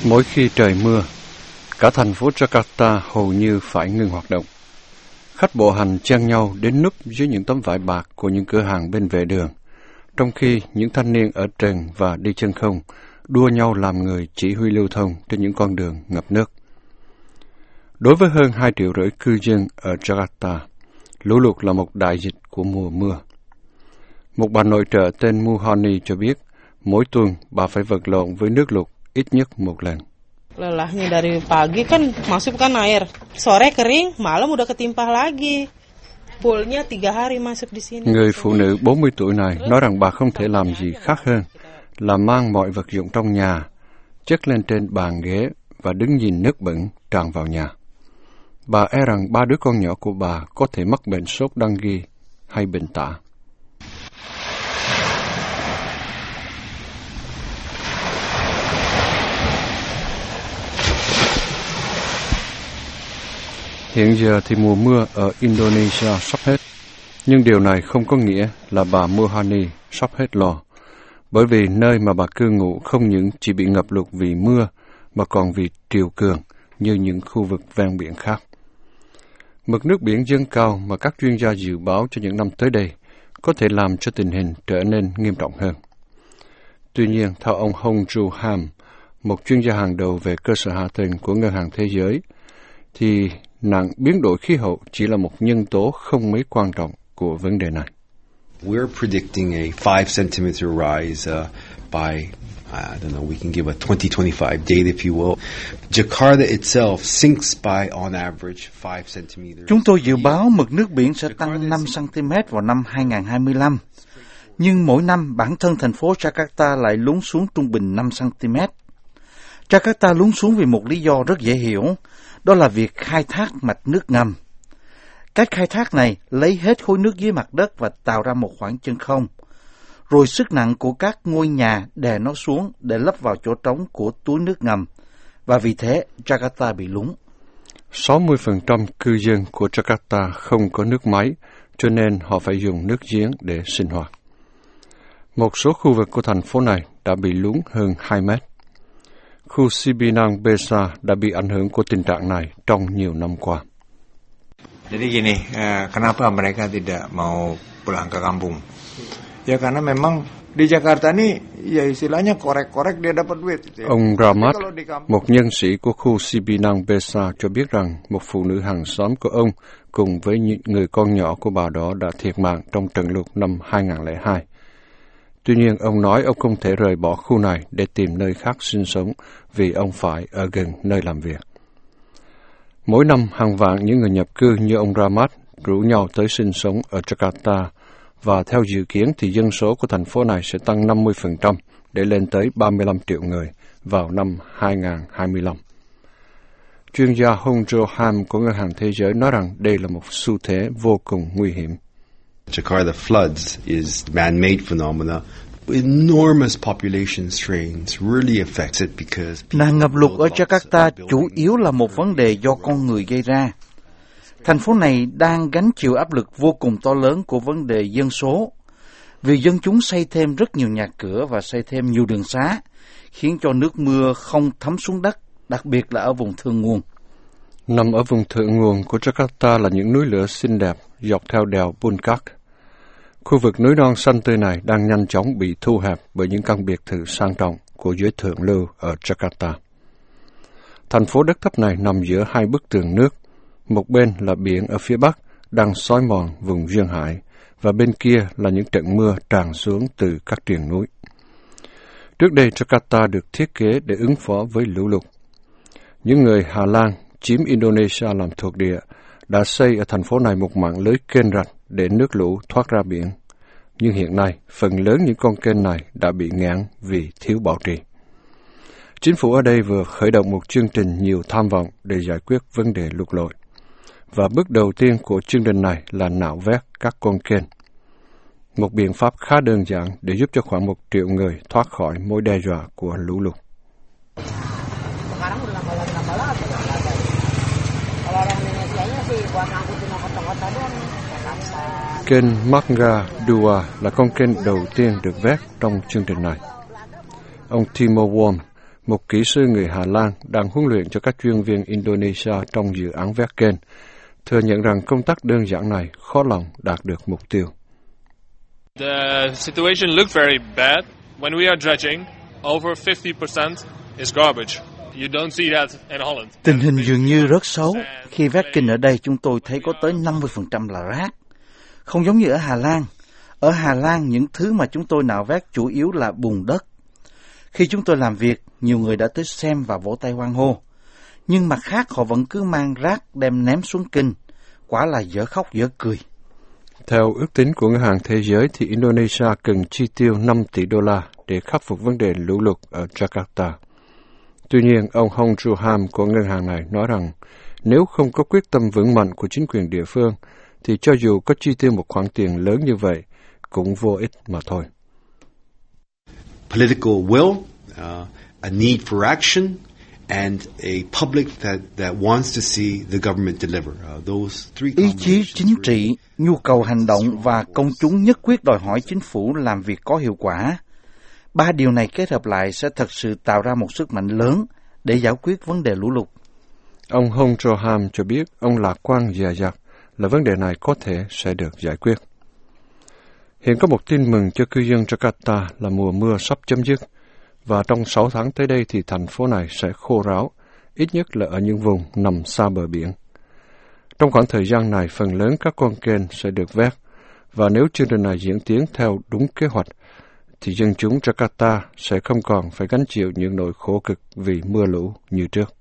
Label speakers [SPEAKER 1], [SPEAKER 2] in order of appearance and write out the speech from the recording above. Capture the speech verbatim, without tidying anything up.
[SPEAKER 1] Mỗi khi trời mưa, cả thành phố Jakarta hầu như phải ngừng hoạt động. Khách bộ hành chen nhau đến núp dưới những tấm vải bạc của những cửa hàng bên vệ đường, trong khi những thanh niên ở trần và đi chân không đua nhau làm người chỉ huy lưu thông trên những con đường ngập nước. Đối với hơn hai triệu rưỡi cư dân ở Jakarta, lũ lụt là một đại dịch của mùa mưa. Một bà nội trợ tên Muhani cho biết, mỗi tuần bà phải vật lộn với nước lụt ít nhất một lần.
[SPEAKER 2] Lelahnya dari pagi kan masuk kan air, sore kering, malam udah ketimpah lagi. Poolnya tiga hari masuk di sini.
[SPEAKER 1] Người phụ nữ bốn mươi tuổi này nói rằng bà không thể làm gì khác hơn là mang mọi vật dụng trong nhà, chất lên trên bàn ghế và đứng nhìn nước bẩn tràn vào nhà. Bà e rằng ba đứa con nhỏ của bà có thể mắc bệnh sốt dengue hay bệnh tả. Hiện giờ thì mùa mưa ở Indonesia sắp hết, nhưng điều này không có nghĩa là bà Muhani sắp hết lo, bởi vì nơi mà bà cư ngụ không những chỉ bị ngập lụt vì mưa, mà còn vì triều cường như những khu vực ven biển khác. Mực nước biển dâng cao mà các chuyên gia dự báo cho những năm tới đây có thể làm cho tình hình trở nên nghiêm trọng hơn. Tuy nhiên, theo ông Hong Jo Ham, một chuyên gia hàng đầu về cơ sở hạ tầng của Ngân hàng Thế giới, thì nạn biến đổi khí hậu chỉ là một nhân tố không mấy quan trọng của vấn đề này.
[SPEAKER 3] We're predicting a five centimeter rise uh, by, I don't know, we can give a twenty twenty-five date if you will. Jakarta itself sinks by on average five centimeters.
[SPEAKER 4] Chúng tôi dự báo mực nước biển sẽ tăng năm xăng-ti-mét vào năm hai không hai lăm. Nhưng mỗi năm bản thân thành phố Jakarta lại lún xuống trung bình năm xăng-ti-mét. Jakarta lún xuống vì một lý do rất dễ hiểu, đó là việc khai thác mạch nước ngầm. Cách khai thác này lấy hết khối nước dưới mặt đất và tạo ra một khoảng chân không. Rồi sức nặng của các ngôi nhà đè nó xuống để lấp vào chỗ trống của túi nước ngầm. Và vì thế, Jakarta bị lún.
[SPEAKER 1] sáu mươi phần trăm cư dân của Jakarta không có nước máy, cho nên họ phải dùng nước giếng để sinh hoạt. Một số khu vực của thành phố này đã bị lún hơn hai mét. Khu Cipinang Besar đã bị ảnh hưởng của tình trạng này trong nhiều năm qua.
[SPEAKER 5] Jadi gini, kenapa mereka tidak mau pulang ke kampung? Ya karena memang di Jakarta ini ya istilahnya korek-korek dia dapat duit.
[SPEAKER 1] Ông Ramat, một nhân sĩ của khu Cipinang Besar cho biết rằng một phụ nữ hàng xóm của ông cùng với những người con nhỏ của bà đó đã thiệt mạng trong trận lụt năm hai không không hai. Tuy nhiên, ông nói ông không thể rời bỏ khu này để tìm nơi khác sinh sống vì ông phải ở gần nơi làm việc. Mỗi năm, hàng vạn những người nhập cư như ông Ramat rủ nhau tới sinh sống ở Jakarta, và theo dự kiến thì dân số của thành phố này sẽ tăng năm mươi phần trăm để lên tới ba mươi lăm triệu người vào năm hai không hai lăm. Chuyên gia Hong Jo Ham của Ngân hàng Thế giới nói rằng đây là một xu thế vô cùng nguy hiểm.
[SPEAKER 3] Jakarta floods is man-made phenomena. Enormous population strains really affects it because
[SPEAKER 4] nạn ngập lụt ở Jakarta chủ yếu là một vấn đề do con người gây ra. Thành phố này đang gánh chịu áp lực vô cùng to lớn của vấn đề dân số, vì dân chúng xây thêm rất nhiều nhà cửa và xây thêm nhiều đường xá, khiến cho nước mưa không thấm xuống đất, đặc biệt là ở vùng thượng nguồn.
[SPEAKER 1] Nằm ở vùng thượng nguồn của Jakarta là những núi lửa xinh đẹp dọc theo đèo Puncak. Khu vực núi non xanh tươi này đang nhanh chóng bị thu hẹp bởi những căn biệt thự sang trọng của giới thượng lưu ở Jakarta. Thành phố đất thấp này nằm giữa hai bức tường nước. Một bên là biển ở phía bắc đang xói mòn vùng duyên hải, và bên kia là những trận mưa tràn xuống từ các triền núi. Trước đây, Jakarta được thiết kế để ứng phó với lũ lụt. Những người Hà Lan chiếm Indonesia làm thuộc địa đã xây ở thành phố này một mạng lưới kênh rạch để nước lũ thoát ra biển. Nhưng hiện nay, phần lớn những con kênh này đã bị ngạn vì thiếu bảo trì. Chính phủ ở đây vừa khởi động một chương trình nhiều tham vọng để giải quyết vấn đề lụt lội. Và bước đầu tiên của chương trình này là nạo vét các con kênh. Một biện pháp khá đơn giản để giúp cho khoảng một triệu người thoát khỏi mối đe dọa của lũ lụt. Kênh Marga Dua là con kênh đầu tiên được vét trong chương trình này. Ông Timo Wong, một kỹ sư người Hà Lan đang huấn luyện cho các chuyên viên Indonesia trong dự án Verken, thừa nhận rằng công tác đơn giản này khó lòng đạt được mục tiêu.
[SPEAKER 6] The situation looked very bad. When we are dredging, over fifty percent is garbage. You don't see that in Holland.
[SPEAKER 4] Tình hình dường như rất xấu. Khi vét kinh ở đây chúng tôi thấy có tới năm mươi phần trăm là rác. Không giống như ở Hà Lan. Ở Hà Lan, những thứ mà chúng tôi nạo vét chủ yếu là bùn đất. Khi chúng tôi làm việc, nhiều người đã tới xem và vỗ tay hoan hô. Nhưng mặt khác họ vẫn cứ mang rác đem ném xuống kinh. Quả là dở khóc dở cười.
[SPEAKER 1] Theo ước tính của Ngân hàng Thế giới thì Indonesia cần chi tiêu năm tỷ đô la để khắc phục vấn đề lũ lụt ở Jakarta. Tuy nhiên, ông Hong Joo-ham của ngân hàng này nói rằng nếu không có quyết tâm vững mạnh của chính quyền địa phương, thì cho dù có chi tiêu một khoản tiền lớn như vậy, cũng vô ích mà thôi.
[SPEAKER 3] Political will, uh, a need for action, and a public that, that wants to see the government deliver. Uh, those three
[SPEAKER 4] Ý chí chính trị, nhu cầu hành động và công chúng nhất quyết đòi hỏi chính phủ làm việc có hiệu quả. Ba điều này kết hợp lại sẽ thật sự tạo ra một sức mạnh lớn để giải quyết vấn đề lũ lụt.
[SPEAKER 1] Ông Hong Joo-ham cho biết ông lạc quan dè dặt là vấn đề này có thể sẽ được giải quyết. Hiện có một tin mừng cho cư dân Jakarta là mùa mưa sắp chấm dứt, và trong sáu tháng tới đây thì thành phố này sẽ khô ráo, ít nhất là ở những vùng nằm xa bờ biển. Trong khoảng thời gian này, phần lớn các con kênh sẽ được vét, và nếu chương trình này diễn tiến theo đúng kế hoạch, thì dân chúng Jakarta sẽ không còn phải gánh chịu những nỗi khổ cực vì mưa lũ như trước.